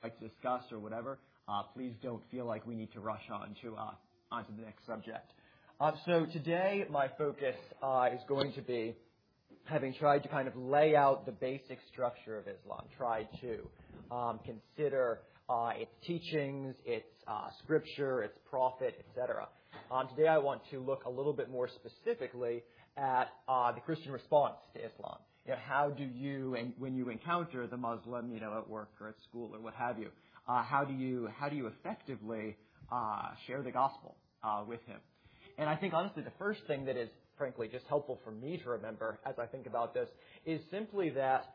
like to discuss or whatever, please don't feel like we need to rush onto the next subject. So today my focus is going to be, having tried to kind of lay out the basic structure of Islam, try to consider its teachings, its scripture, its prophet, etc. Today I want to look a little bit more specifically at the Christian response to Islam. How do you, and when you encounter the Muslim, at work or at school or what have you, how do you effectively share the gospel with him? And I think honestly the first thing that is frankly just helpful for me to remember as I think about this is simply that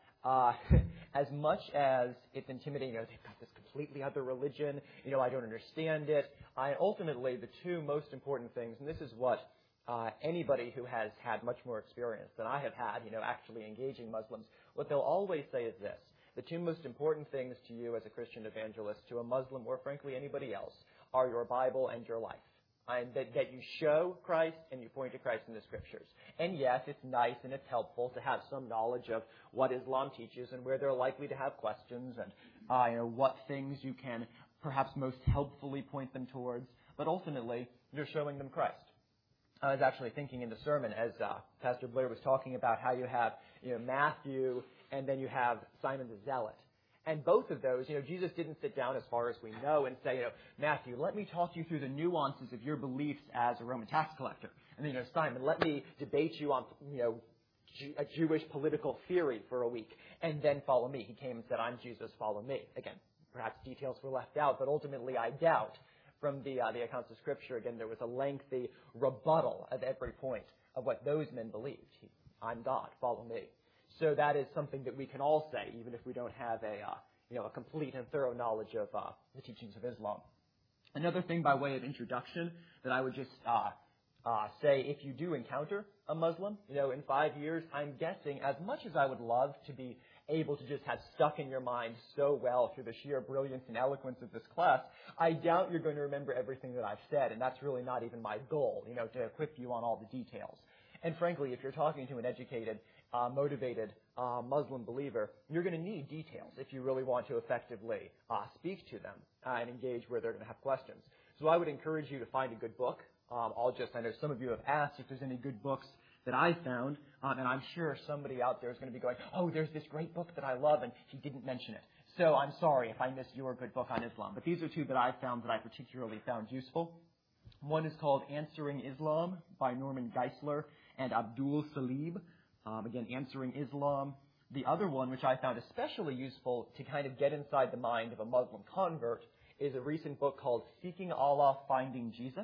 as much as it's intimidating, they've got this completely other religion, I don't understand it. Ultimately, the two most important things, and this is what anybody who has had much more experience than I have had, actually engaging Muslims, what they'll always say is this: the two most important things to you as a Christian evangelist, to a Muslim or frankly anybody else, are your Bible and your life. That you show Christ and you point to Christ in the scriptures. And yes, it's nice and it's helpful to have some knowledge of what Islam teaches and where they're likely to have questions and what things you can perhaps most helpfully point them towards. But ultimately, you're showing them Christ. I was actually thinking in the sermon as Pastor Blair was talking about how you have Matthew and then you have Simon the Zealot. And both of those, Jesus didn't sit down, as far as we know, and say, Matthew, let me talk you through the nuances of your beliefs as a Roman tax collector. And then, Simon, let me debate you on, a Jewish political theory for a week, and then follow me. He came and said, I'm Jesus, follow me. Again, perhaps details were left out, but ultimately I doubt from the accounts of Scripture, again, there was a lengthy rebuttal at every point of what those men believed. I'm God, follow me. So that is something that we can all say, even if we don't have a complete and thorough knowledge of the teachings of Islam. Another thing by way of introduction that I would just say, if you do encounter a Muslim, in 5 years, I'm guessing as much as I would love to be able to just have stuck in your mind so well through the sheer brilliance and eloquence of this class, I doubt you're going to remember everything that I've said, and that's really not even my goal, to equip you on all the details. And frankly, if you're talking to an educated, motivated Muslim believer, you're going to need details if you really want to effectively speak to them and engage where they're going to have questions. So I would encourage you to find a good book. I know some of you have asked if there's any good books that I found, and I'm sure somebody out there is going to be going, oh, there's this great book that I love, and he didn't mention it. So I'm sorry if I missed your good book on Islam. But these are two that I found that I particularly found useful. One is called Answering Islam by Norman Geisler and Abdul Salib. Again, Answering Islam. The other one, which I found especially useful to kind of get inside the mind of a Muslim convert, is a recent book called Seeking Allah, Finding Jesus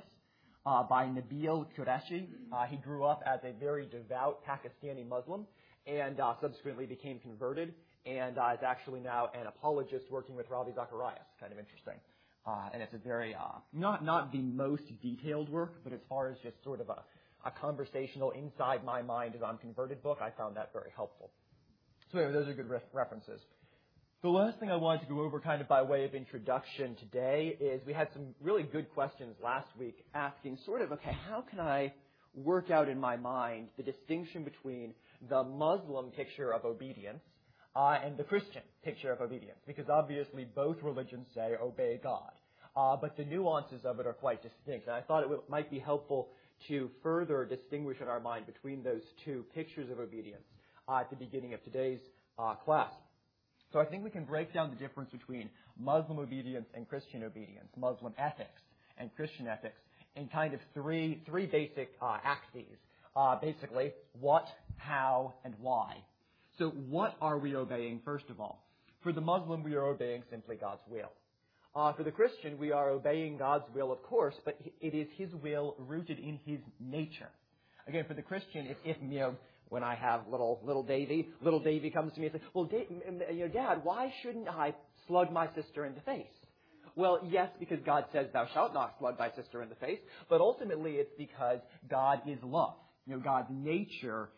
by Nabil Qureshi. He grew up as a very devout Pakistani Muslim and subsequently became converted and is actually now an apologist working with Ravi Zacharias. Kind of interesting. And it's a very, not the most detailed work, but as far as just sort of a conversational inside my mind as I'm converted book, I found that very helpful. So anyway, those are good references. The last thing I wanted to go over kind of by way of introduction today is we had some really good questions last week asking sort of, okay, how can I work out in my mind the distinction between the Muslim picture of obedience and the Christian picture of obedience? Because obviously both religions say obey God, but the nuances of it are quite distinct. And I thought it might be helpful to further distinguish in our mind between those two pictures of obedience at the beginning of today's class. So I think we can break down the difference between Muslim obedience and Christian obedience, Muslim ethics and Christian ethics, in kind of three basic axes. Basically, what, how, and why. So what are we obeying, first of all? For the Muslim, we are obeying simply God's will. For the Christian, we are obeying God's will, of course, but it is His will rooted in His nature. Again, for the Christian, if when I have little Davy comes to me and says, well, Dad, why shouldn't I slug my sister in the face? Well, yes, because God says, thou shalt not slug thy sister in the face, but ultimately it's because God is love. God's nature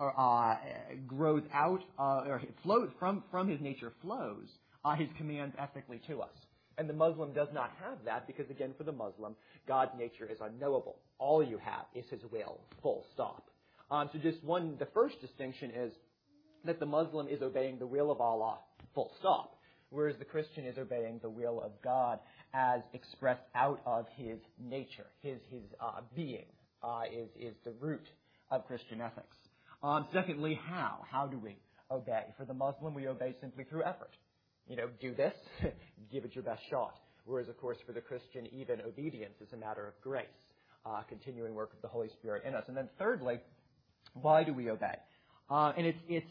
grows out, or it flows from His nature flows His commands ethically to us. And the Muslim does not have that because, again, for the Muslim, God's nature is unknowable. All you have is His will, full stop. So the first distinction is that the Muslim is obeying the will of Allah, full stop. whereas the Christian is obeying the will of God as expressed out of his nature. His being is the root of Christian ethics. Secondly, how? How do we obey? For the Muslim, we obey simply through effort. Do this, give it your best shot. Whereas, of course, for the Christian, even obedience is a matter of grace, continuing work of the Holy Spirit in us. And then thirdly, why do we obey? And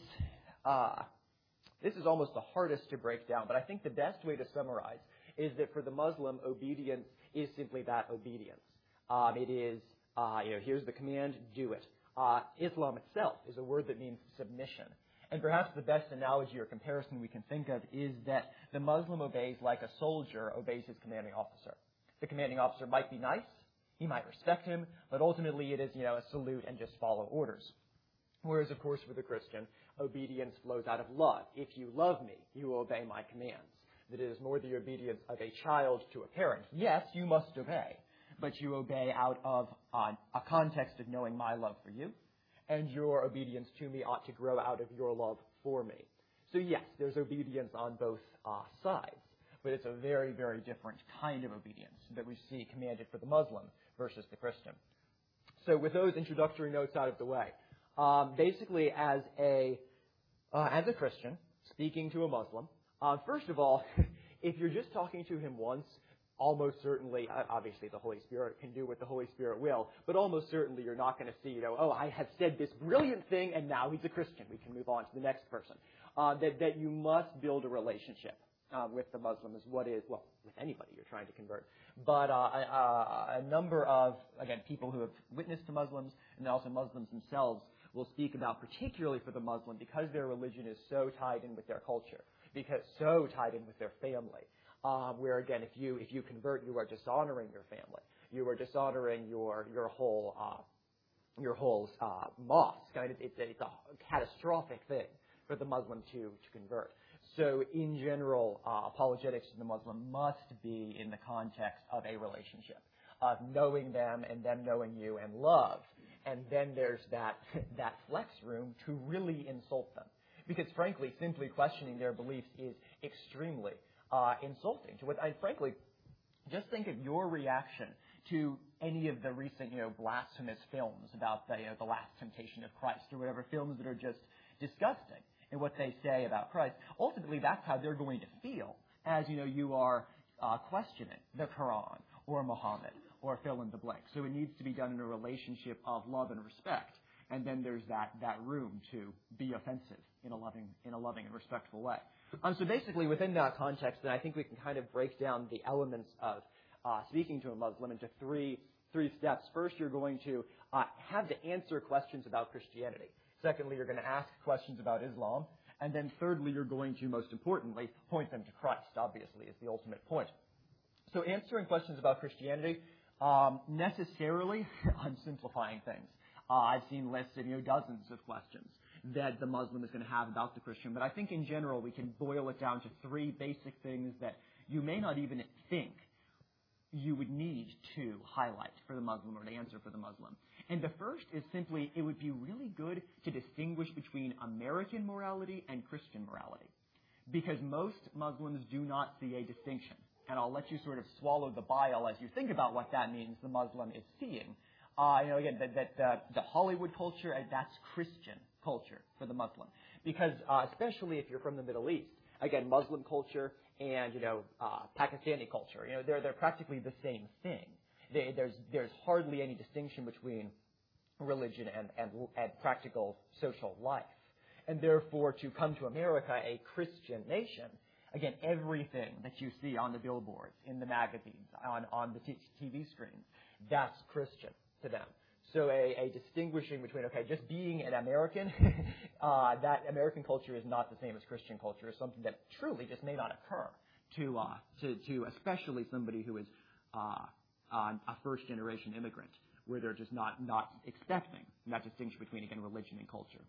this is almost the hardest to break down, but I think the best way to summarize is that for the Muslim, obedience is simply that obedience. It is, here's the command, do it. Islam itself is a word that means submission. And perhaps the best analogy or comparison we can think of is that the Muslim obeys like a soldier obeys his commanding officer. The commanding officer might be nice, he might respect him, but ultimately it is, a salute and just follow orders. Whereas, of course, for the Christian, obedience flows out of love. If you love me, you will obey my commands. That it is more the obedience of a child to a parent. Yes, you must obey, but you obey out of a context of knowing my love for you, and your obedience to me ought to grow out of your love for me. So yes, there's obedience on both sides, but it's a very, very different kind of obedience that we see commanded for the Muslim versus the Christian. So with those introductory notes out of the way, basically as a Christian speaking to a Muslim, first of all, if you're just talking to him once, almost certainly, obviously the Holy Spirit can do what the Holy Spirit will, but almost certainly you're not going to see, I have said this brilliant thing and now he's a Christian. We can move on to the next person. That you must build a relationship with the Muslim is what is, well, with anybody you're trying to convert. But a number of, again, people who have witnessed to Muslims and also Muslims themselves will speak about, particularly for the Muslim, because their religion is so tied in with their culture, because so tied in with their family. Where again, if you convert, you are dishonoring your family. You are dishonoring your whole mosque. I mean, it's a catastrophic thing for the Muslim to convert. So in general, apologetics to the Muslim must be in the context of a relationship, of knowing them and them knowing you and love. And then there's that flex room to really insult them. Because frankly, simply questioning their beliefs is extremely insulting to what, and frankly, just think of your reaction to any of the recent, blasphemous films about the Last Temptation of Christ or whatever, films that are just disgusting in what they say about Christ. Ultimately, that's how they're going to feel as, you are questioning the Quran or Muhammad or fill in the blank. So it needs to be done in a relationship of love and respect. And then there's that room to be offensive in a loving and respectful way. So basically, within that context, then I think we can kind of break down the elements of speaking to a Muslim into three steps. First, you're going to have to answer questions about Christianity. Secondly, you're going to ask questions about Islam. And then thirdly, you're going to, most importantly, point them to Christ, obviously, is the ultimate point. So answering questions about Christianity, necessarily, I'm simplifying things. I've seen lists of dozens of questions that the Muslim is going to have about the Christian. But I think in general we can boil it down to three basic things that you may not even think you would need to highlight for the Muslim or to answer for the Muslim. And the first is simply, it would be really good to distinguish between American morality and Christian morality. Because most Muslims do not see a distinction. And I'll let you sort of swallow the bile as you think about what that means the Muslim is seeing. Again, the Hollywood culture, that's Christian culture for the Muslim. Because especially if you're from the Middle East, again, Muslim culture and, Pakistani culture, they're practically the same thing. There's hardly any distinction between religion and practical social life. And therefore, to come to America, a Christian nation, again, everything that you see on the billboards, in the magazines, on the TV screens, that's Christian to them. So a distinguishing between, just being an American, that American culture is not the same as Christian culture, is something that truly just may not occur to especially somebody who is a first-generation immigrant, where they're just not expecting that distinction between, again, religion and culture.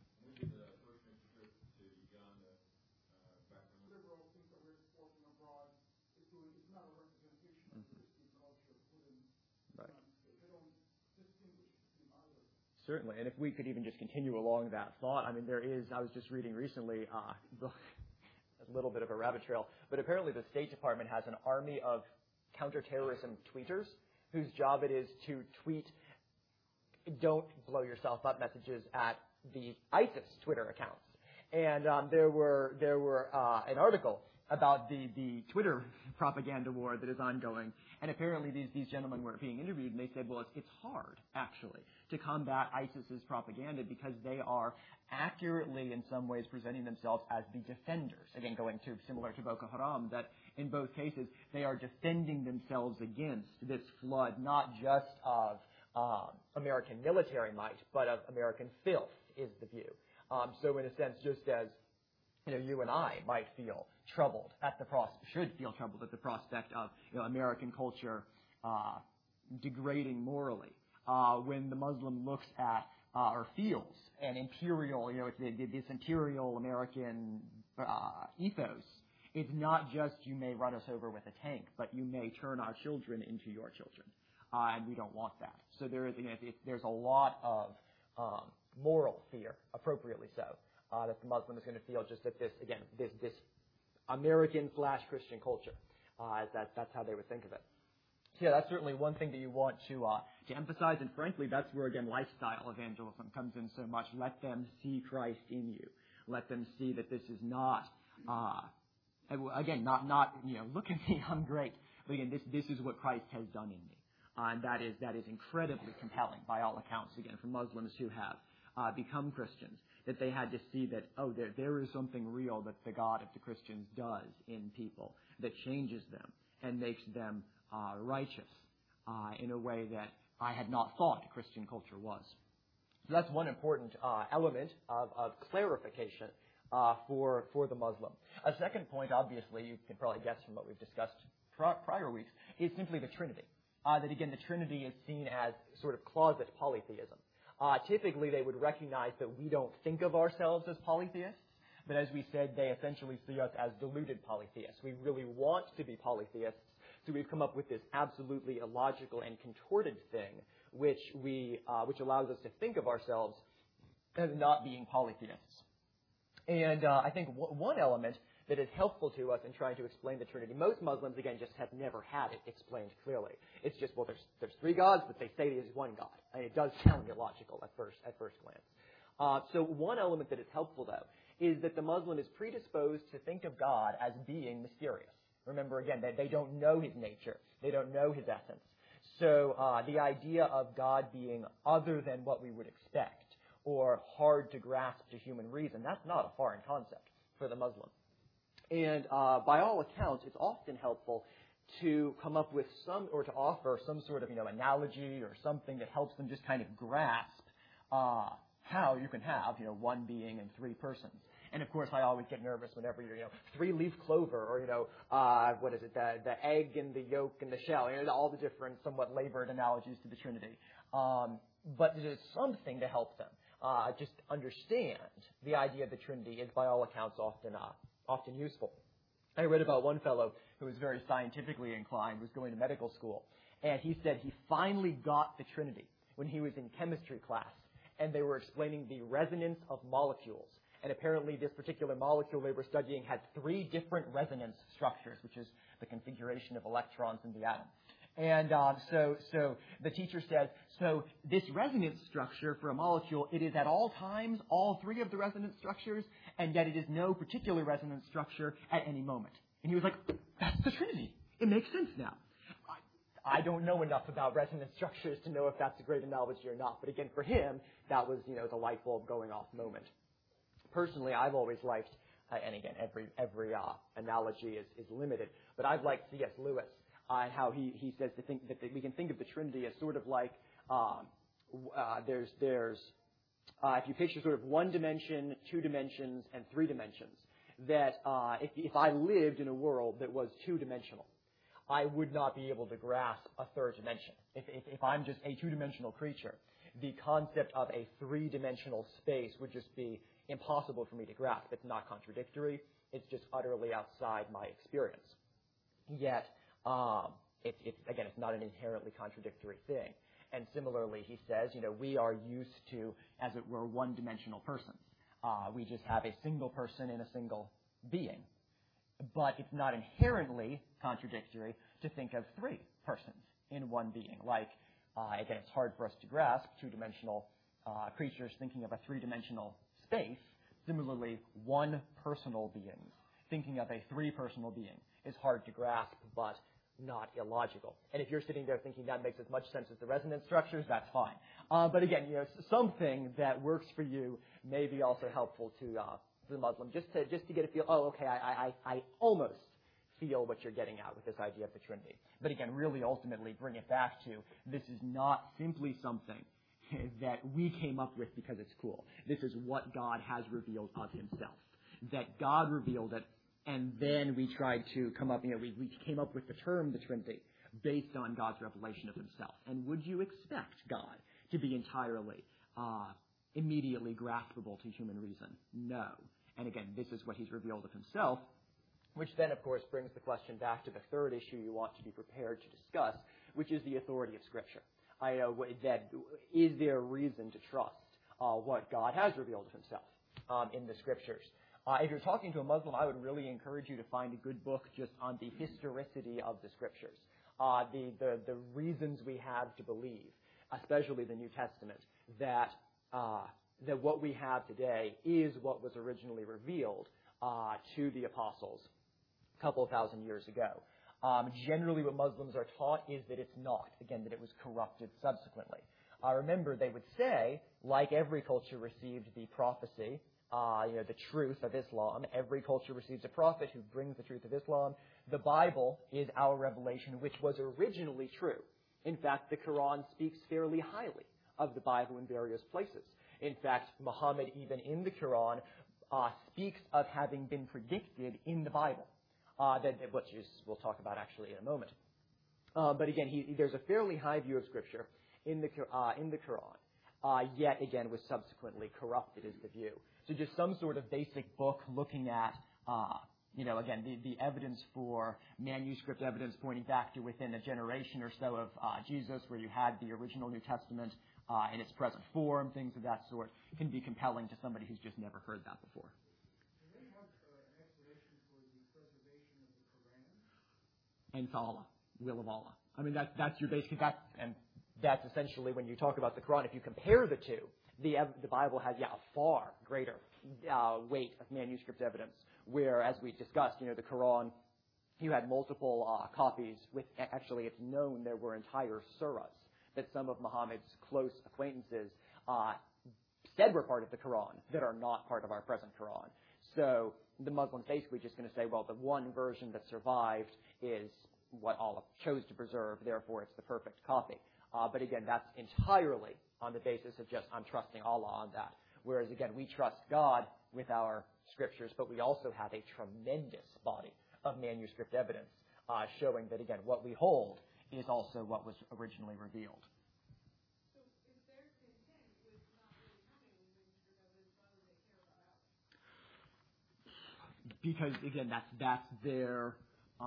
Certainly, and if we could even just continue along that thought, I mean, I was just reading recently, little bit of a rabbit trail, but apparently the State Department has an army of counterterrorism tweeters whose job it is to tweet "don't blow yourself up" messages at the ISIS Twitter accounts. And there were an article about the Twitter propaganda war that is ongoing, and apparently these gentlemen were being interviewed, and they said, well, it's hard, actually, to combat ISIS's propaganda because they are accurately, in some ways, presenting themselves as the defenders. Again, going to similar to Boko Haram, that in both cases, they are defending themselves against this flood, not just of American military might, but of American filth, is the view. So in a sense, just as you and I might feel troubled at the should feel troubled at the prospect of American culture degrading morally, when the Muslim looks at or feels an imperial, this imperial American ethos. It's not just you may run us over with a tank, but you may turn our children into your children, and we don't want that. So there's a lot of moral fear, appropriately so, that the Muslim is going to feel just at this American/Christian culture. That's how they would think of it. So yeah, that's certainly one thing that you want to emphasize, and frankly, that's where, again, lifestyle evangelism comes in so much. Let them see Christ in you. Let them see that this is not, again, not look at me, I'm great. But again, this is what Christ has done in me. And that is incredibly compelling by all accounts, again, for Muslims who have become Christians, that they had to see that, there is something real that the God of the Christians does in people that changes them and makes them righteous in a way that I had not thought Christian culture was. So that's one important element of clarification for the Muslim. A second point, obviously, you can probably guess from what we've discussed prior weeks, is simply the Trinity. That, again, the Trinity is seen as sort of closet polytheism. Typically, they would recognize that we don't think of ourselves as polytheists, but as we said, they essentially see us as deluded polytheists. We really want to be polytheists, so we've come up with this absolutely illogical and contorted thing, which allows us to think of ourselves as not being polytheists. And I think one element that is helpful to us in trying to explain the Trinity. Most Muslims, again, just have never had it explained clearly. It's just, well, there's three gods, but they say there's one God. And it does sound illogical at first glance. So one element that is helpful, though, is that the Muslim is predisposed to think of God as being mysterious. Remember, again, that they don't know his nature. They don't know his essence. So the idea of God being other than what we would expect or hard to grasp to human reason, that's not a foreign concept for the Muslim. And by all accounts, it's often helpful to come up with to offer some sort of, analogy or something that helps them just kind of grasp how you can have, one being and three persons. And of course, I always get nervous whenever you're, three-leaf clover or, what is it, the egg and the yolk and the shell, all the different somewhat labored analogies to the Trinity. But there's something to help them just understand the idea of the Trinity is, by all accounts, often useful. I read about one fellow who was very scientifically inclined, was going to medical school, and he said he finally got the Trinity when he was in chemistry class, and they were explaining the resonance of molecules. And apparently this particular molecule they were studying had three different resonance structures, which is the configuration of electrons in the atom. And so the teacher says, so this resonance structure for a molecule, it is at all times all three of the resonance structures, and yet it is no particular resonance structure at any moment. And he was like, that's the Trinity. It makes sense now. I don't know enough about resonance structures to know if that's a great analogy or not. But again, for him, that was, the light bulb going off moment. Personally, I've always liked, and again, every analogy is limited, but I've liked C.S. Lewis. How he says that we can think of the Trinity as sort of like if you picture sort of one dimension, two dimensions, and three dimensions, that if I lived in a world that was two-dimensional, I would not be able to grasp a third dimension. If I'm just a two-dimensional creature, the concept of a three-dimensional space would just be impossible for me to grasp. It's not contradictory. It's just utterly outside my experience. Yet, it's not an inherently contradictory thing. And similarly, he says, we are used to, as it were, one-dimensional persons. We just have a single person in a single being. but it's not inherently contradictory to think of three persons in one being. Like, again, it's hard for us to grasp two-dimensional creatures thinking of a three-dimensional space. Similarly, one personal being thinking of a three-personal being is hard to grasp, but not illogical. And if you're sitting there thinking that makes as much sense as the resonance structures, that's fine. But again, something that works for you may be also helpful to the Muslim, just to get a feel. Oh, okay, I almost feel what you're getting at with this idea of the Trinity. But again, really ultimately bring it back to this is not simply something that we came up with because it's cool. This is what God has revealed of himself. That God revealed it, and then we tried to come up, we came up with the term the Trinity based on God's revelation of himself. And would you expect God to be entirely, immediately graspable to human reason? No. And again, this is what he's revealed of himself, which then, of course, brings the question back to the third issue you want to be prepared to discuss, which is the authority of Scripture. Is there reason to trust what God has revealed of himself in the Scriptures? If you're talking to a Muslim, I would really encourage you to find a good book just on the historicity of the Scriptures, the reasons we have to believe, especially the New Testament, that what we have today is what was originally revealed to the apostles a couple of thousand years ago. Generally, what Muslims are taught is that it's not. Again, that it was corrupted subsequently. Remember, they would say, like every culture received the prophecy, the truth of Islam. Every culture receives a prophet who brings the truth of Islam. The Bible is our revelation, which was originally true. In fact, the Quran speaks fairly highly of the Bible in various places. In fact, Muhammad, even in the Quran, speaks of having been predicted in the Bible, which we'll talk about actually in a moment. But again, there's a fairly high view of Scripture in the Quran, yet again was subsequently corrupted is the view. So just some sort of basic book looking at, again, the evidence for manuscript evidence pointing back to within a generation or so of Jesus, where you had the original New Testament in its present form, things of that sort, can be compelling to somebody who's just never heard that before. Do they have an explanation for the preservation of the Quran? And it's Allah, will of Allah. I mean, that's your basic, and that's essentially when you talk about the Quran. If you compare the two, the Bible has, a far greater weight of manuscript evidence, where, as we discussed, the Quran, you had multiple copies with, actually it's known there were entire surahs that some of Muhammad's close acquaintances said were part of the Quran that are not part of our present Quran. So the Muslims basically just going to say, well, the one version that survived is what Allah chose to preserve, therefore it's the perfect copy. But again, that's entirely on the basis of just, I'm trusting Allah on that. Whereas again, we trust God with our Scriptures, but we also have a tremendous body of manuscript evidence showing that, again, what we hold is also what was originally revealed. So if they're content with not really having any manuscript evidence, why would they care about ours? Because again, that's their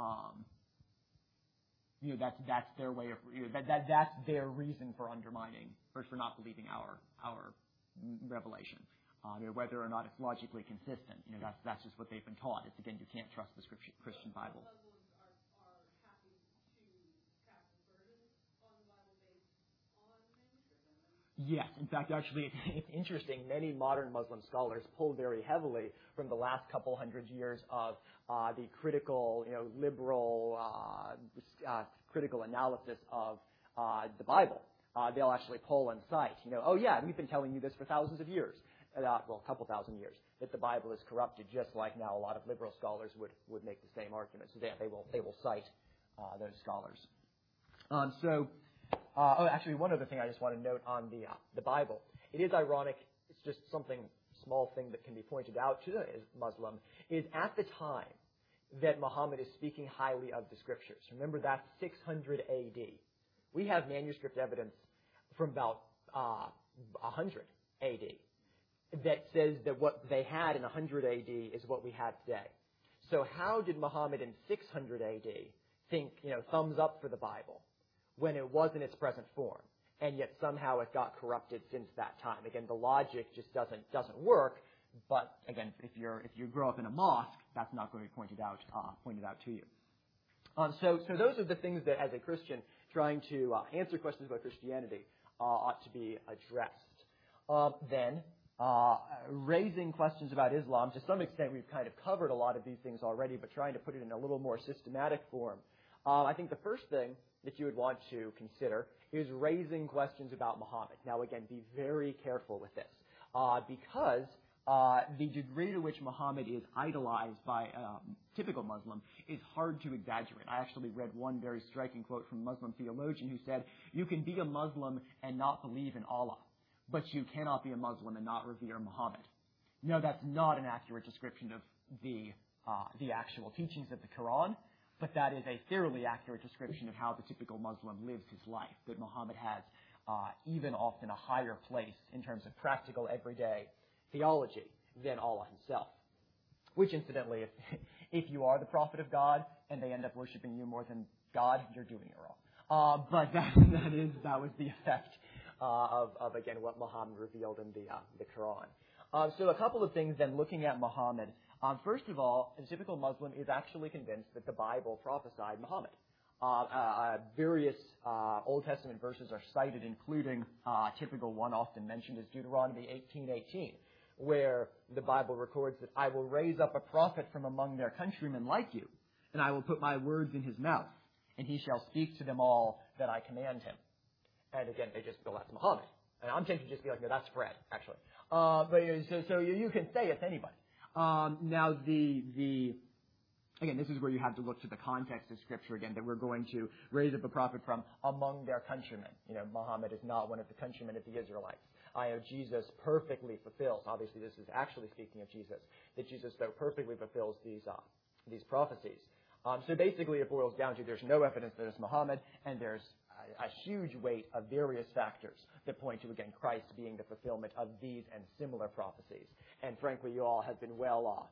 that's their way of that's their reason for undermining or for not believing our revelation. Whether or not it's logically consistent, that's just what they've been taught. It's again, you can't trust the Christian Bible. Muslims are happy to cast aspersions on the Bible based on manuscript evidence? Yes. In fact, actually, it's interesting. Many modern Muslim scholars pull very heavily from the last couple hundred years of the critical, liberal, critical analysis of the Bible. They'll actually pull and cite, we've been telling you this for thousands of years. A couple thousand years, that the Bible is corrupted, just like now a lot of liberal scholars would make the same argument. So they will cite those scholars. Actually, one other thing I just want to note on the Bible. It is ironic. It's just something small thing that can be pointed out to the Muslim is at the time that Muhammad is speaking highly of the Scriptures. Remember, that's 600 A.D. We have manuscript evidence from about 100 A.D. that says that what they had in 100 A.D. is what we have today. So how did Muhammad in 600 A.D. think, thumbs up for the Bible when it was in its present form, and yet somehow it got corrupted since that time? Again, the logic just doesn't work. But again, if you grow up in a mosque, that's not going to be pointed out to you. So those are the things that, as a Christian trying to answer questions about Christianity, ought to be addressed. Then, raising questions about Islam, to some extent we've kind of covered a lot of these things already, but trying to put it in a little more systematic form. I think the first thing that you would want to consider is raising questions about Muhammad. Now, again, be very careful with this, because the degree to which Muhammad is idolized by a typical Muslim is hard to exaggerate. I actually read one very striking quote from a Muslim theologian who said, "You can be a Muslim and not believe in Allah, but you cannot be a Muslim and not revere Muhammad." No, that's not an accurate description of the actual teachings of the Quran, but that is a fairly accurate description of how the typical Muslim lives his life, that Muhammad has even often a higher place in terms of practical everyday theology than Allah himself. Which, incidentally, if you are the prophet of God and they end up worshiping you more than God, you're doing it wrong. But that was the effect of again what Muhammad revealed in the Quran. So a couple of things then, looking at Muhammad. First of all, the typical Muslim is actually convinced that the Bible prophesied Muhammad. Various Old Testament verses are cited, including a typical one often mentioned is Deuteronomy 18:18, where the Bible records that I will raise up a prophet from among their countrymen like you, and I will put my words in his mouth, and he shall speak to them all that I command him. And again, they just go, that's Muhammad. And I'm tempted to just be like, no, that's Fred, actually. But so you can say it's anybody. Now, again, this is where you have to look to the context of Scripture again, that we're going to raise up a prophet from among their countrymen. Muhammad is not one of the countrymen of the Israelites. Jesus perfectly fulfills, obviously this is actually speaking of Jesus, that Jesus so perfectly fulfills these prophecies. So basically it boils down to there's no evidence that it's Muhammad, and there's a huge weight of various factors that point to, again, Christ being the fulfillment of these and similar prophecies. And frankly, you all have been well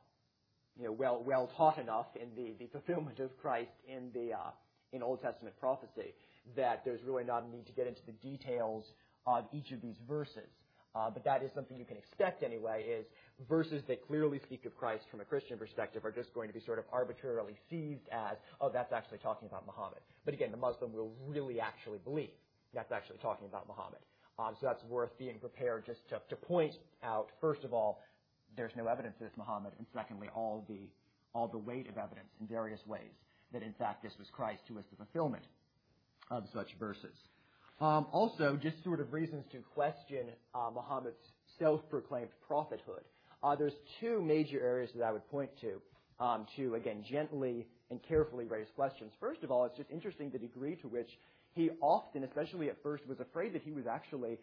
taught enough in the fulfillment of Christ in Old Testament prophecy that there's really not a need to get into the details of each of these verses. But that is something you can expect anyway, is verses that clearly speak of Christ from a Christian perspective are just going to be sort of arbitrarily seized as, oh, that's actually talking about Muhammad. But again, the Muslim will really actually believe that's actually talking about Muhammad. So that's worth being prepared just to point out, first of all, there's no evidence that it's Muhammad, and secondly, all the weight of evidence in various ways that in fact this was Christ who was the fulfillment of such verses. Also, just sort of reasons to question Muhammad's self-proclaimed prophethood. There's two major areas that I would point to again, gently and carefully raise questions. First of all, it's just interesting the degree to which he often, especially at first, was afraid that he was actually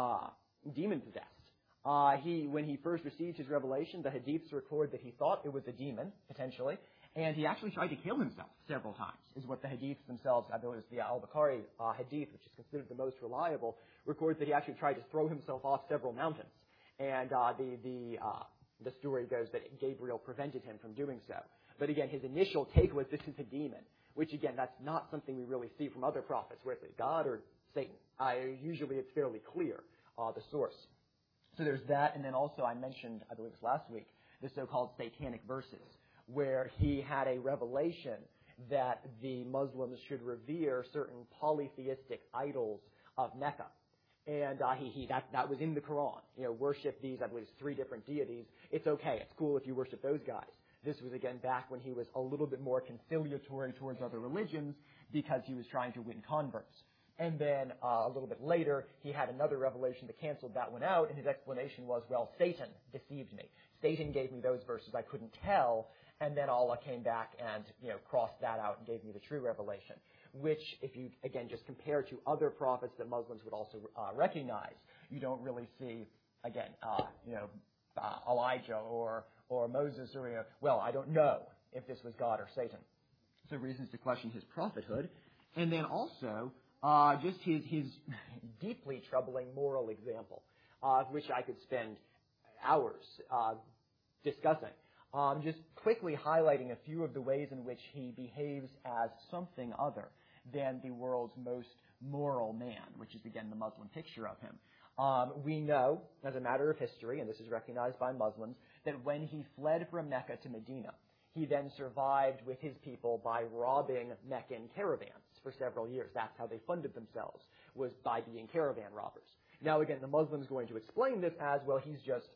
demon-possessed. When he first received his revelation, the hadiths record that he thought it was a demon, potentially, and he actually tried to kill himself several times, is what the hadiths themselves, I believe it's the Al-Bukhari hadith, which is considered the most reliable, records that he actually tried to throw himself off several mountains. And the story goes that Gabriel prevented him from doing so. But again, his initial take was this is a demon, which again, that's not something we really see from other prophets, where it's God or Satan. Usually it's fairly clear, the source. So there's that, and then also I mentioned, I believe it was last week, the so-called satanic verses, where he had a revelation that the Muslims should revere certain polytheistic idols of Mecca. And that was in the Quran. Worship these, I believe it's 3 different deities. It's okay. It's cool if you worship those guys. This was, again, back when he was a little bit more conciliatory towards other religions because he was trying to win converts. And then a little bit later, he had another revelation that canceled that one out, and his explanation was, well, Satan deceived me. Satan gave me those verses I couldn't tell, and then Allah came back and crossed that out and gave me the true revelation. Which, if you, again, just compare to other prophets that Muslims would also recognize, you don't really see, again, Elijah or Moses or, well, I don't know if this was God or Satan. So reasons to question his prophethood. And then also, just his deeply troubling moral example, which I could spend hours discussing. Just quickly highlighting a few of the ways in which he behaves as something other than the world's most moral man, which is, again, the Muslim picture of him. We know, as a matter of history, and this is recognized by Muslims, that when he fled from Mecca to Medina, he then survived with his people by robbing Meccan caravans for several years. That's how they funded themselves, was by being caravan robbers. Now, again, the Muslim's going to explain this as, well, he's just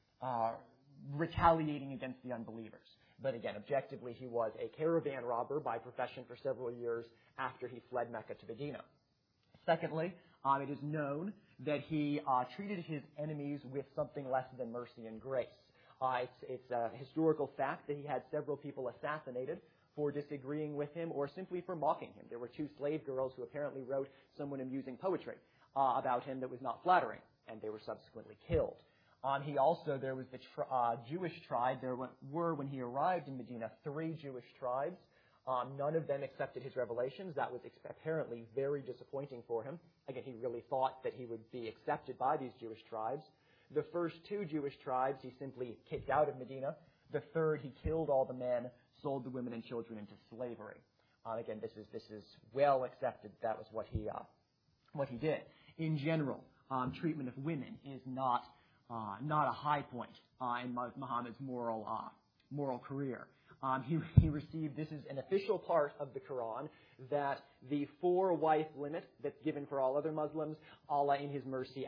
retaliating against the unbelievers. But again, objectively, he was a caravan robber by profession for several years after he fled Mecca to Medina. Secondly, it is known that he treated his enemies with something less than mercy and grace. It's a historical fact that he had several people assassinated for disagreeing with him or simply for mocking him. There were 2 slave girls who apparently wrote someone amusing poetry about him that was not flattering, and they were subsequently killed. There was the Jewish tribe. There were, when he arrived in Medina, 3 Jewish tribes. None of them accepted his revelations. That was apparently very disappointing for him. Again, he really thought that he would be accepted by these Jewish tribes. The first 2 Jewish tribes he simply kicked out of Medina. The third, he killed all the men, sold the women and children into slavery. Again, this is well accepted. That was what he did. In general, treatment of women is not a high point in Muhammad's moral career. He received, this is an official part of the Quran, that the 4-wife limit that's given for all other Muslims, Allah in His mercy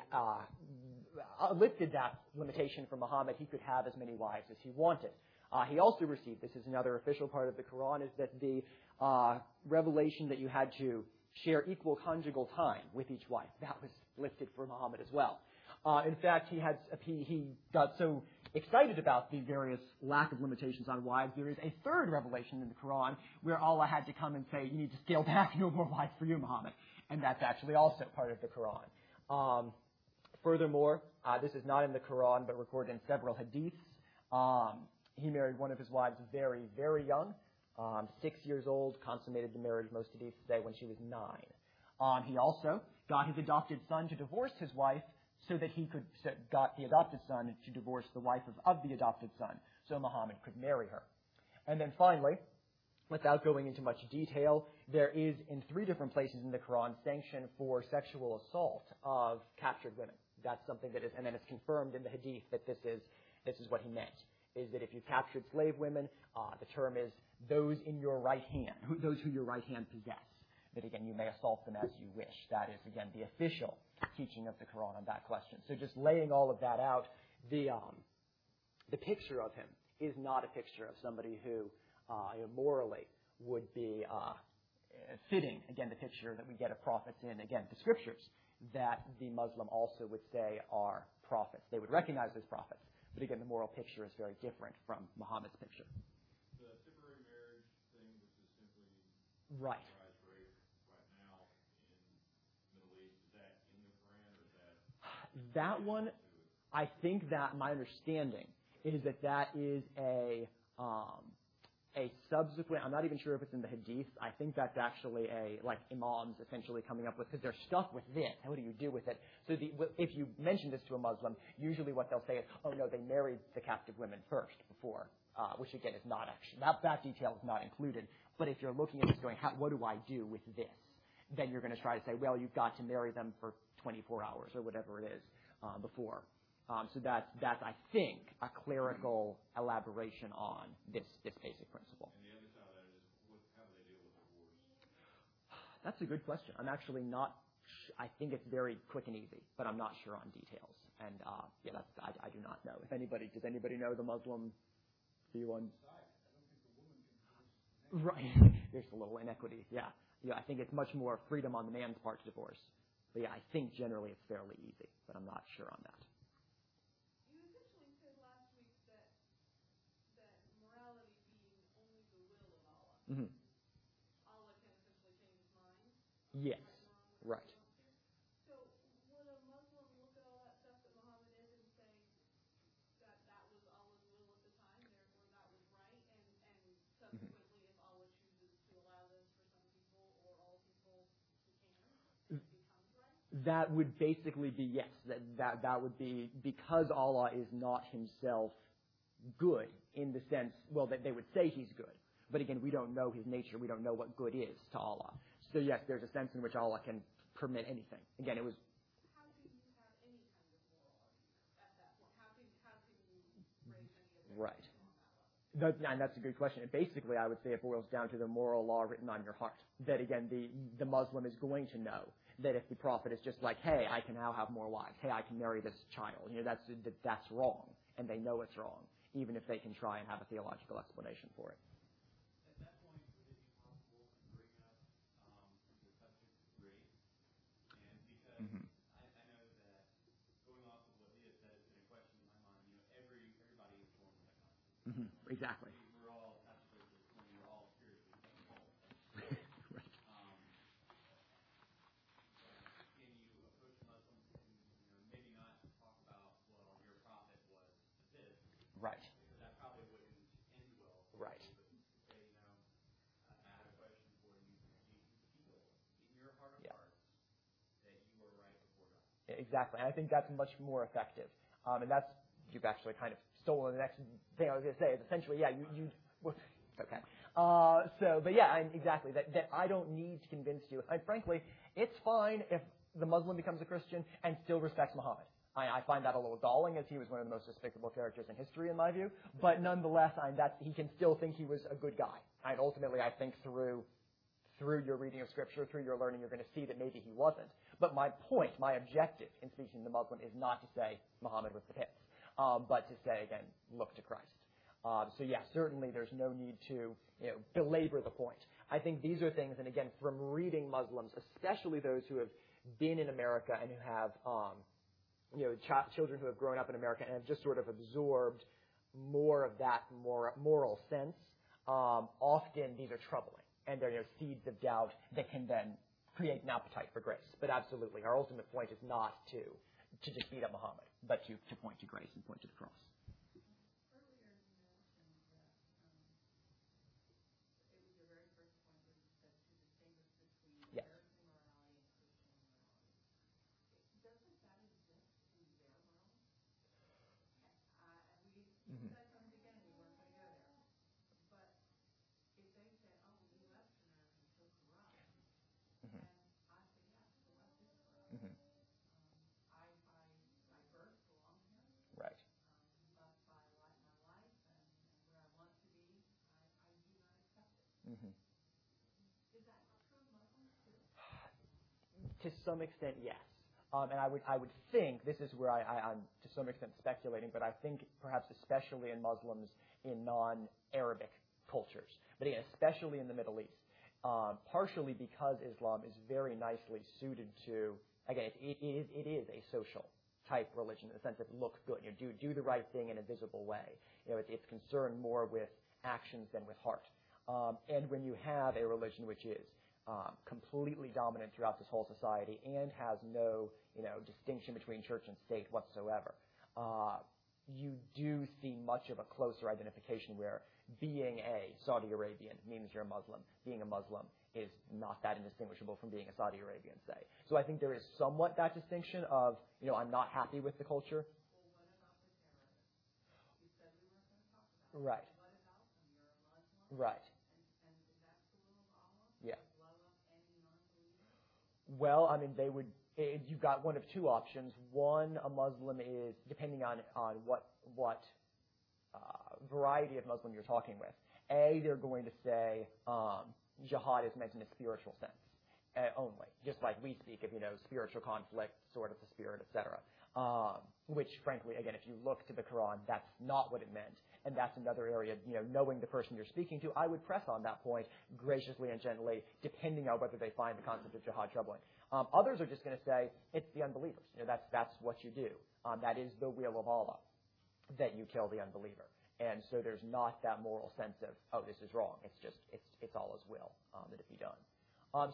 lifted that limitation for Muhammad. He could have as many wives as he wanted. He also received, this is another official part of the Quran, is that the revelation that you had to share equal conjugal time with each wife, that was lifted for Muhammad as well. In fact, he got so excited about the various lack of limitations on wives, there is a third revelation in the Quran where Allah had to come and say, you need to scale back, no more wives for you, Muhammad. And that's actually also part of the Quran. Furthermore, this is not in the Quran, but recorded in several hadiths. He married one of his wives very, very young, 6 years old, consummated the marriage, most hadiths say, when she was 9. He also got his adopted son to divorce his wife so that he got the adopted son to divorce the wife of the adopted son, so Muhammad could marry her. And then finally, without going into much detail, there is in 3 different places in the Quran sanction for sexual assault of captured women. That's something that is, and then it's confirmed in the hadith that this is what he meant, is that if you captured slave women, the term is those in your right hand, those who your right hand possess. That again, you may assault them as you wish. That is, again, the official teaching of the Quran on that question. So just laying all of that out, the picture of him is not a picture of somebody who morally would be fitting, again, the picture that we get of prophets in, again, the scriptures, that the Muslim also would say are prophets. They would recognize as prophets. But again, the moral picture is very different from Muhammad's picture. The temporary marriage thing, which is simply right. Rape right now in the Middle East, is that in the Quran or is that? That one, I think that my understanding is that is a subsequent, I'm not even sure if it's in the hadith. I think that's actually like imams essentially coming up with, because they're stuck with this. What do you do with it? So if you mention this to a Muslim, usually what they'll say is, oh no, they married the captive women first before, which again is not actually, that detail is not included. But if you're looking at this going, what do I do with this? Then you're going to try to say, well, you've got to marry them for 24 hours or whatever it is before. So that's, I think, a clerical elaboration on this basic principle. And the other side of that is, how do they deal with divorce? That's a good question. I'm actually not. I think it's very quick and easy, but I'm not sure on details. And I do not know. Does anybody know the Muslim view on? Right. There's a little inequity. Yeah. I think it's much more freedom on the man's part to divorce. But yeah, I think generally it's fairly easy, but I'm not sure on that. Mm-hmm. Allah can essentially change his mind. Yes, right. So would a Muslim look at all that stuff that Muhammad did and say that was Allah's will at the time, therefore that was right, and subsequently if Allah chooses to allow this for some people or all people, he can, it becomes right? That would basically be yes. That would be because Allah is not himself good in the sense, well, that they would say he's good. But again, we don't know his nature. We don't know what good is to Allah. So yes, there's a sense in which Allah can permit anything. Again, it was. How do you have any Right. And that's a good question. And basically, I would say it boils down to the moral law written on your heart. That, again, the Muslim is going to know that if the prophet is just like, hey, I can now have more wives. Hey, I can marry this child. That's wrong. And they know it's wrong, even if they can try and have a theological explanation for it. At that point, would it be possible to bring up the subject of grace? And because I know that going off of what Leah said, it's been a question in my mind. Everybody is born with that conscience. Exactly. We're all, that's what this when we're all spiritually involved. Right. Can you approach Muslims and maybe not talk about, well, your prophet was this, Right. because that probably wouldn't end well. Right. But say, I have a question for you. Do you feel in your heart of hearts that you are right before God? Exactly. And I think that's much more effective. And that's, you've actually kind of stolen the next thing I was going to say. Is essentially, okay. But yeah, exactly. That I don't need to convince you. And frankly, it's fine if the Muslim becomes a Christian and still respects Muhammad. I find that a little galling, as he was one of the most despicable characters in history, in my view. But nonetheless, he can still think he was a good guy. And ultimately, I think through your reading of Scripture, through your learning, you're going to see that maybe he wasn't. But my point, my objective in speaking to the Muslim is not to say Muhammad was the pits, but to say, again, look to Christ. Certainly there's no need to belabor the point. I think these are things, and again, from reading Muslims, especially those who have been in America and who have children who have grown up in America and have just sort of absorbed more of that moral sense, often these are troubling. And they're seeds of doubt that can then create an appetite for grace. But absolutely, our ultimate point is not to just beat up Muhammad, but to point to grace and point to the cross. Earlier you mentioned that it was your very first point where you said to distinguish between Yes. American morality and Christian morality. Doesn't that exist in their world? You said from the beginning you weren't going to go there. But if they say, oh, you Westerners are so corrupt, and I say, yes, the West is corrupt. I, by birth, belong here. Right. But by my life and where I want to be, I do not accept it. Is that not true of Muslims too? To some extent, yes. And I would think, this is where I'm to some extent speculating, but I think perhaps especially in Muslims in non-Arabic cultures, but again, especially in the Middle East, partially because Islam is very nicely suited to, again, it is a social type religion in the sense of look good, do the right thing in a visible way. It's concerned more with actions than with heart. And when you have a religion which is completely dominant throughout this whole society and has no, distinction between church and state whatsoever, you do see much of a closer identification where being a Saudi Arabian means you're a Muslim. Being a Muslim is not that indistinguishable from being a Saudi Arabian, say. So I think there is somewhat that distinction of, I'm not happy with the culture. Well, what about the terrorists? You said we weren't going to talk about it. Right. What about them? You're a Muslim? Right. And that's the will of Allah? Yeah. To blow up any non-believer? Well, you've got one of two options. One, a Muslim is, depending on what variety of Muslim you're talking with. A, they're going to say jihad is meant in a spiritual sense only, just like we speak of, spiritual conflict, sword of the spirit, etc. Which, frankly, again, if you look to the Quran, that's not what it meant. And that's another area, knowing the person you're speaking to, I would press on that point graciously and gently, depending on whether they find the concept of jihad troubling. Others are just going to say, it's the unbelievers. That's what you do. That is the will of Allah, that you kill the unbeliever. And so there's not that moral sense of, oh, this is wrong. It's just, it's Allah's will that it be done.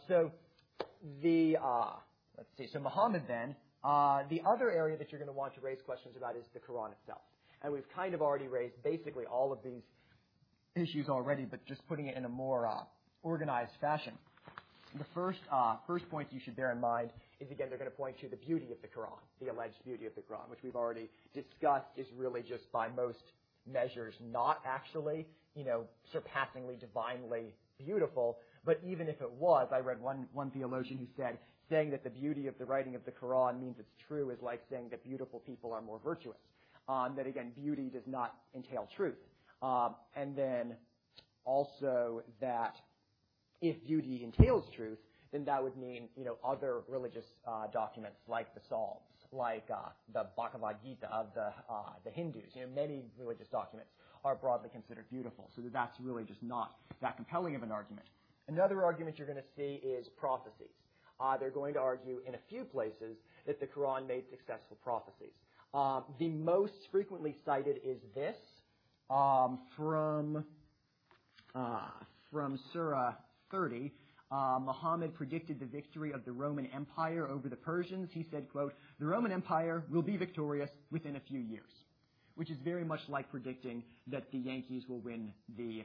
So Muhammad then, the other area that you're going to want to raise questions about is the Quran itself. And we've kind of already raised basically all of these issues already, but just putting it in a more organized fashion. The first point you should bear in mind is, again, they're going to point to the beauty of the Quran, the alleged beauty of the Quran, which we've already discussed is really just by most measures not actually, surpassingly, divinely beautiful. But even if it was, I read one theologian who said, saying that the beauty of the writing of the Quran means it's true is like saying that beautiful people are more virtuous. that, again, beauty does not entail truth. And then also that if beauty entails truth, then that would mean, other religious documents like the Psalms, like the Bhagavad Gita of the Hindus. Many religious documents are broadly considered beautiful, so that's really just not that compelling of an argument. Another argument you're going to see is prophecies. They're going to argue in a few places that the Quran made successful prophecies. The most frequently cited is this from Surah 30. Muhammad predicted the victory of the Roman Empire over the Persians. He said, quote, "The Roman Empire will be victorious within a few years," which is very much like predicting that the Yankees will win the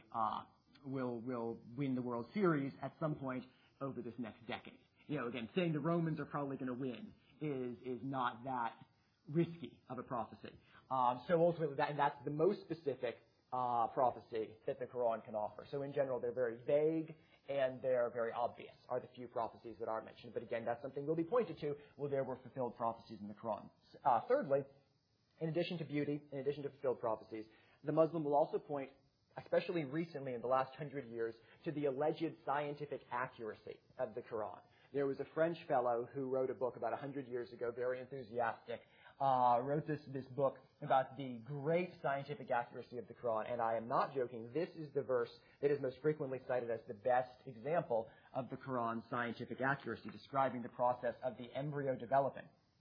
World Series at some point over this next decade. Again, saying the Romans are probably going to win is not that risky of a prophecy. So ultimately, that's the most specific prophecy that the Quran can offer. So in general, they're very vague and they're very obvious, are the few prophecies that are mentioned. But again, that's something will be pointed to. Well, there were fulfilled prophecies in the Quran. Thirdly, in addition to beauty, in addition to fulfilled prophecies, the Muslim will also point, especially recently in the last 100 years, to the alleged scientific accuracy of the Quran. There was a French fellow who wrote a book about 100 years ago, very enthusiastic, wrote this book about the great scientific accuracy of the Quran, and I am not joking. This is the verse that is most frequently cited as the best example of the Quran's scientific accuracy, describing the process of the embryo developing.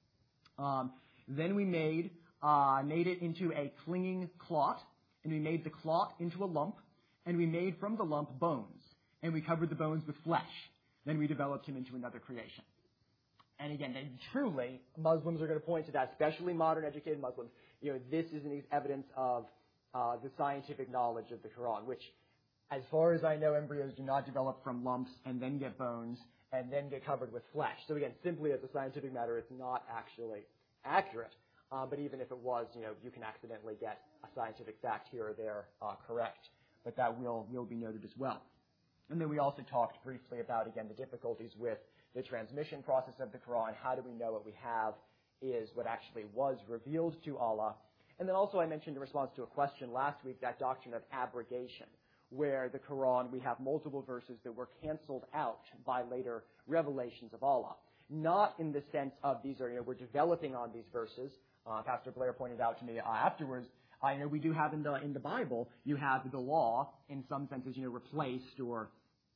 Then we made it into a clinging clot, and we made the clot into a lump, and we made from the lump bones, and we covered the bones with flesh. Then we developed him into another creation. And again, truly, Muslims are going to point to that, especially modern educated Muslims. This is an evidence of the scientific knowledge of the Quran, which, as far as I know, embryos do not develop from lumps and then get bones and then get covered with flesh. So again, simply as a scientific matter, it's not actually accurate. But even if it was, you can accidentally get a scientific fact here or there correct. But that will be noted as well. And then we also talked briefly about, again, the difficulties with the transmission process of the Quran. How do we know what we have is what actually was revealed to Allah? And then also I mentioned in response to a question last week that doctrine of abrogation, where the Quran, we have multiple verses that were canceled out by later revelations of Allah. Not in the sense of these are, we're developing on these verses. Pastor Blair pointed out to me afterwards, I know we do have in the Bible, you have the law in some senses, replaced or,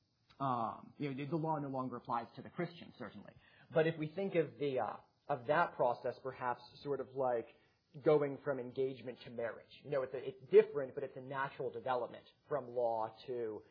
the law no longer applies to the Christian, certainly. But if we think of that process, perhaps sort of like going from engagement to marriage, it's different, but it's a natural development from law to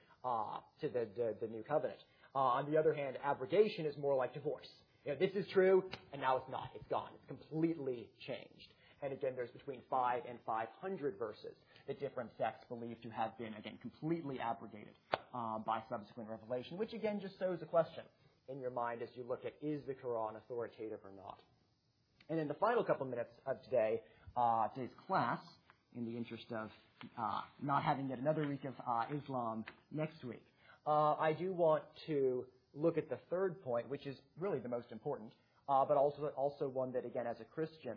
the new covenant. On the other hand, abrogation is more like divorce. This is true, and now it's not. It's gone. It's completely changed. And again, there's between 5 and 500 verses that different sects believe to have been, again, completely abrogated by subsequent revelation, which again just sows a question in your mind as you look at, is the Quran authoritative or not? And in the final couple minutes of today's class, in the interest of not having yet another week of Islam next week, I do want to look at the third point, which is really the most important, but also one that, again, as a Christian,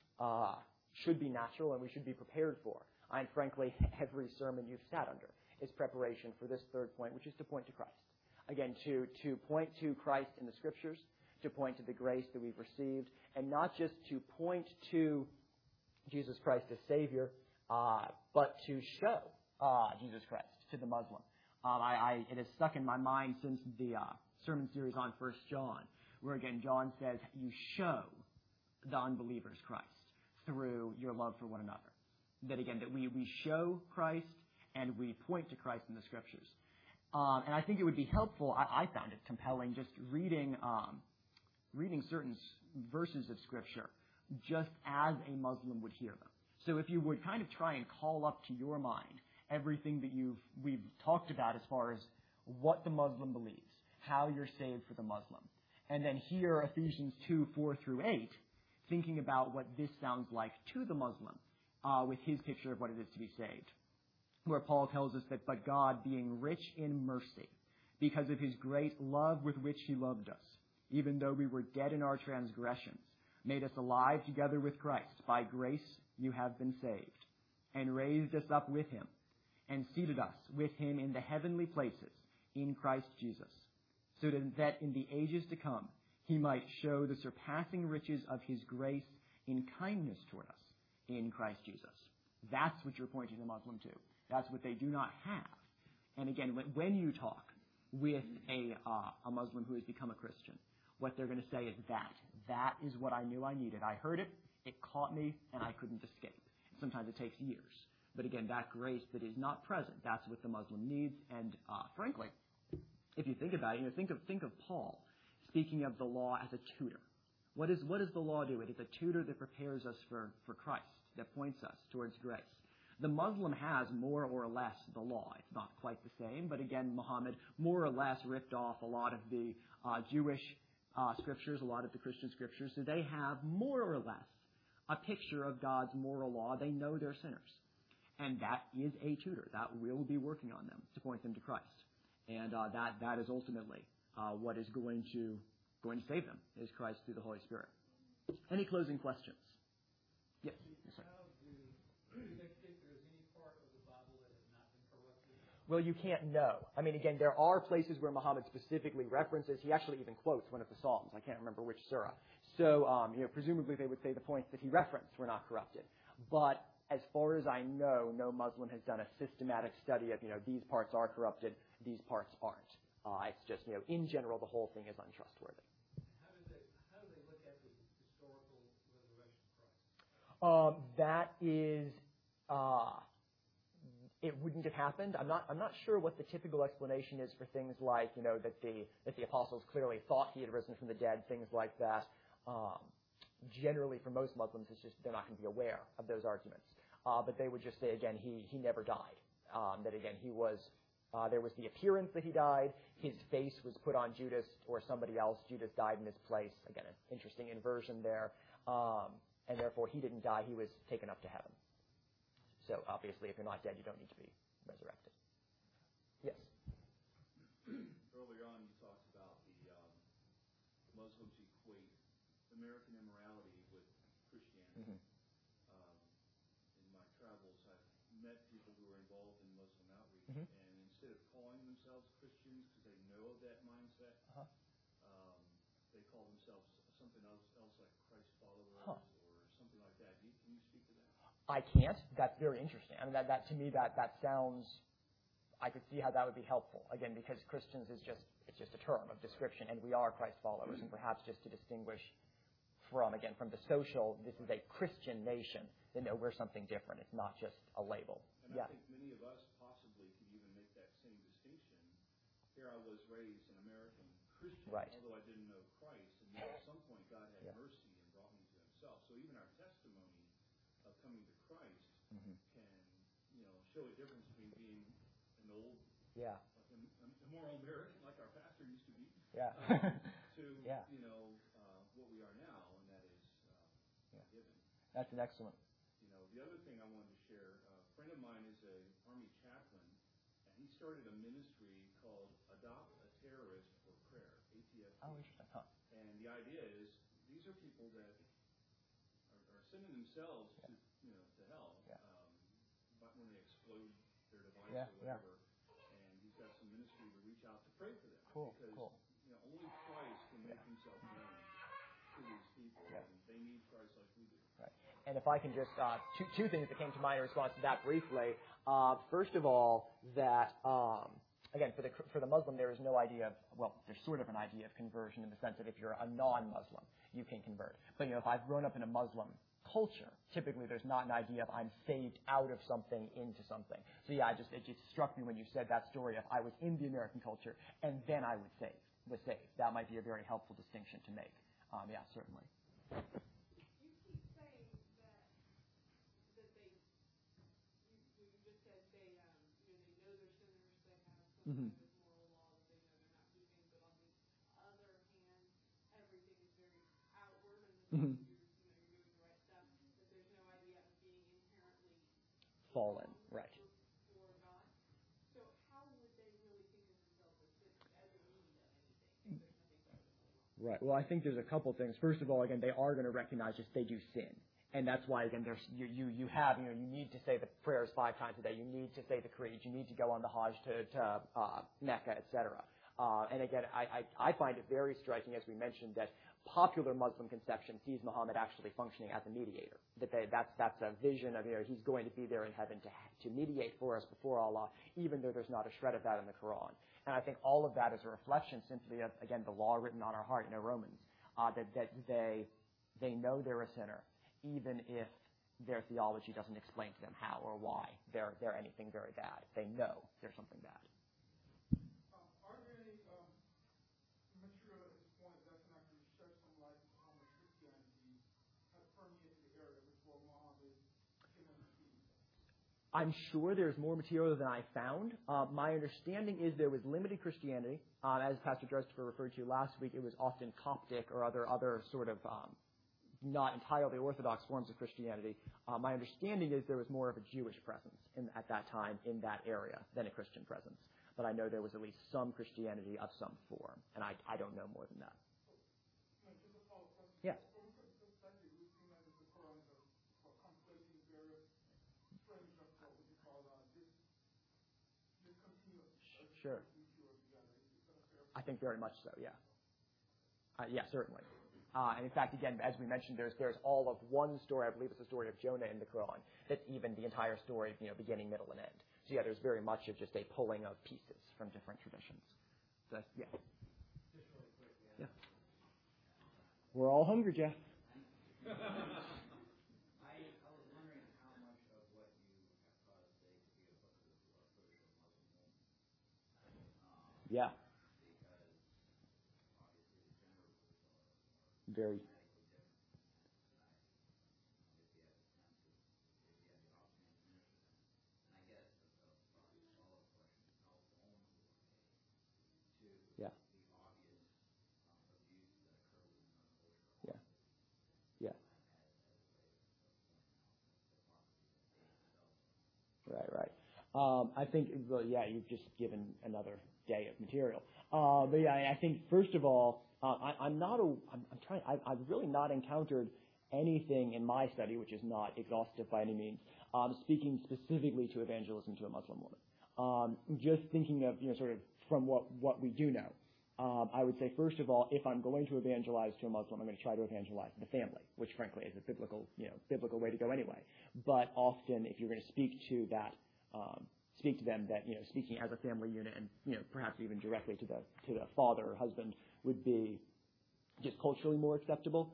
should be natural and we should be prepared for. And frankly, every sermon you've sat under is preparation for this third point, which is to point to Christ. Again, to point to Christ in the Scriptures, to point to the grace that we've received, and not just to point to Jesus Christ as Savior, but to show Jesus Christ to the Muslim. It has stuck in my mind since the sermon series on 1 John, where again John says, you show the unbelievers Christ through your love for one another. That again, that we show Christ and we point to Christ in the Scriptures. And I think it would be helpful, I found it compelling, just reading certain verses of Scripture just as a Muslim would hear them. So if you would kind of try and call up to your mind everything that we've talked about as far as what the Muslim believes, how you're saved for the Muslim, and then hear Ephesians 2:4-8, thinking about what this sounds like to the Muslim with his picture of what it is to be saved, where Paul tells us that, but God, being rich in mercy, because of his great love with which he loved us, even though we were dead in our transgressions, made us alive together with Christ. By grace you have been saved, and raised us up with him, and seated us with him in the heavenly places in Christ Jesus, so that in the ages to come he might show the surpassing riches of his grace in kindness toward us in Christ Jesus. That's what you're pointing the Muslim to. That's what they do not have. And again, when you talk with a Muslim who has become a Christian, what they're going to say is that. That is what I knew I needed. I heard it, it caught me, and I couldn't escape. Sometimes it takes years. But again, that grace that is not present, that's what the Muslim needs. And frankly, if you think about it, think of Paul speaking of the law as a tutor. What does the law do? It is a tutor that prepares us for Christ, that points us towards grace. The Muslim has more or less the law. It's not quite the same, but again, Muhammad more or less ripped off a lot of the Jewish scriptures, a lot of the Christian scriptures, so they have more or less a picture of God's moral law. They know they're sinners. And that is a tutor. That will be working on them to point them to Christ. And that is ultimately what is going to save them, is Christ through the Holy Spirit. Any closing questions? Yes. Yes, sir. Do you think there's any part of the Bible that has not been corrupted? Well, you can't know. I mean, again, there are places where Muhammad specifically references. He actually even quotes one of the Psalms. I can't remember which surah. So, presumably they would say the points that he referenced were not corrupted. But as far as I know, no Muslim has done a systematic study of, these parts are corrupted, these parts aren't. It's just, in general, the whole thing is untrustworthy. How do they look at the historical resurrection of Christ? That is, it wouldn't have happened. I'm not sure what the typical explanation is for things like, that the apostles clearly thought he had risen from the dead, things like that. Generally, for most Muslims, it's just they're not going to be aware of those arguments. But they would just say, again, he never died. That, again, he was, there was the appearance that he died. His face was put on Judas or somebody else. Judas died in his place. Again, an interesting inversion there. And therefore, he didn't die. He was taken up to heaven. So, obviously, if you're not dead, you don't need to be resurrected. Yes? Earlier on, you talked about the Muslims equate American immorality with Christianity. In my travels, I've met people who are involved in Muslim outreach, and instead of calling themselves Christians because they know of that mindset, they call themselves something else like Christ followers or something like that. Can you speak to that? I can't. That's very interesting. I mean, that to me, that sounds. I could see how that would be helpful. Again, because Christians it's just a term of description, and we are Christ followers, and perhaps just to distinguish from the social, this is a Christian nation, then no, we're something different. It's not just a label. And I think many of us possibly could even make that same distinction. Here I was raised an American Christian, although I didn't know Christ, and then at some point God had mercy and brought me to himself. So even our testimony of coming to Christ can, show a difference between being an old, immoral American like our pastor used to be, to, what we are now, and that is given. That's an excellent. The other thing I wanted to share, a friend of mine is an Army chaplain, and he started a ministry called Adopt a Terrorist for Prayer, ATF. Oh, interesting. And the idea is these are people that are sending themselves to hell, but when they explode their device or whatever, and he's got some ministry to reach out to pray for them. Because only Christ can make himself known to these people, and they need Christ like we do. Right. And if I can just, two things that came to mind in response to that briefly. First of all, that, again, for the Muslim, there is no idea there's sort of an idea of conversion in the sense that if you're a non-Muslim, you can convert. But, if I've grown up in a Muslim culture, typically there's not an idea of I'm saved out of something into something. So, it just struck me when you said that story of I was in the American culture and then I was saved. That might be a very helpful distinction to make. Certainly. You keep saying that they, you just said they know they're sinners, they have some kind of moral law that they know they're not keeping, but on the other hand, everything is very outward, and you're doing the right stuff, that there's no idea of being inherently Fallen, right. For God. So how would they really think of themselves as in need of anything if there's nothing better than the law? Right. Well, I think there's a couple things. First of all, again, they are going to recognize just they do sin. And that's why, again, you need to say the prayers 5 times a day. You need to say the creed. You need to go on the Hajj to Mecca, etc. And again, I find it very striking, as we mentioned, that popular Muslim conception sees Muhammad actually functioning as a mediator. That's a vision of, he's going to be there in heaven to mediate for us before Allah, even though there's not a shred of that in the Quran. And I think all of that is a reflection simply of, again, the law written on our heart, Romans, that they know they're a sinner, even if their theology doesn't explain to them how or why they're anything very bad. They know there's something bad. Are there any material at this point that can actually shed some light on how much Christianity has permeated the area before Muhammad came on the scene? I'm sure there's more material than I found. My understanding is there was limited Christianity. As Pastor Christopher referred to last week, it was often Coptic or other sort of not entirely Orthodox forms of Christianity. My understanding is there was more of a Jewish presence at that time in that area than a Christian presence. But I know there was at least some Christianity of some form, and I don't know more than that. Just a follow-up question. Yeah. From a critical perspective, we've seen that the Quran is conflating various strains of what would you call discontinuous. Sure. I think very much so, yeah. Yeah, certainly. And in fact, again, as we mentioned, there's all of one story. I believe it's the story of Jonah in the Quran. That's even the entire story, beginning, middle, and end. So yeah, there's very much of just a pulling of pieces from different traditions. So, yeah. Just really quickly. Yeah. We're all hungry, Jeff. I was wondering how much of what you have taught us today could be applicable to our social Muslim woman. Yeah. Because obviously the gender roles are Very. dramatically different in society. If you have the sense of, if you have the opportunity to minister them. And I guess probably a follow-up question is how vulnerable are they to Yeah. the obvious abuse that occur within our culture? Yeah. Yeah. Right. I think, yeah, you've just given another day of material. But yeah, I think first of all, I've really not encountered anything in my study, which is not exhaustive by any means, speaking specifically to evangelism to a Muslim woman. Just thinking of, sort of from what we do know. I would say, first of all, if I'm going to evangelize to a Muslim, I'm going to try to evangelize the family, which frankly is a biblical way to go anyway. But often, if you're going to speak to them, that speaking as a family unit, and perhaps even directly to the father or husband would be just culturally more acceptable.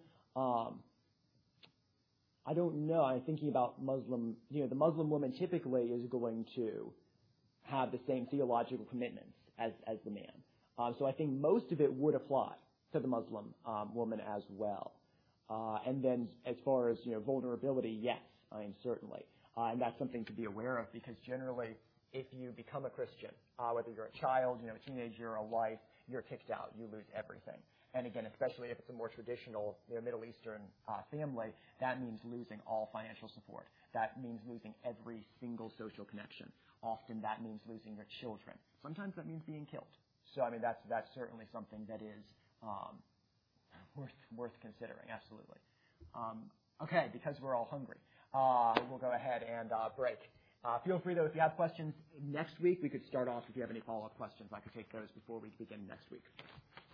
I don't know. I'm thinking about Muslim. The Muslim woman typically is going to have the same theological commitments as the man. So I think most of it would apply to the Muslim woman as well. And then as far as vulnerability, yes, certainly. And that's something to be aware of, because generally, if you become a Christian, whether you're a child, a teenager, a wife, you're kicked out. You lose everything. And again, especially if it's a more traditional Middle Eastern family, that means losing all financial support. That means losing every single social connection. Often that means losing your children. Sometimes that means being killed. So, that's certainly something that is worth considering, absolutely. Okay, because we're all hungry, we'll go ahead and break. Feel free, though, if you have questions next week, we could start off if you have any follow-up questions. I could take those before we begin next week.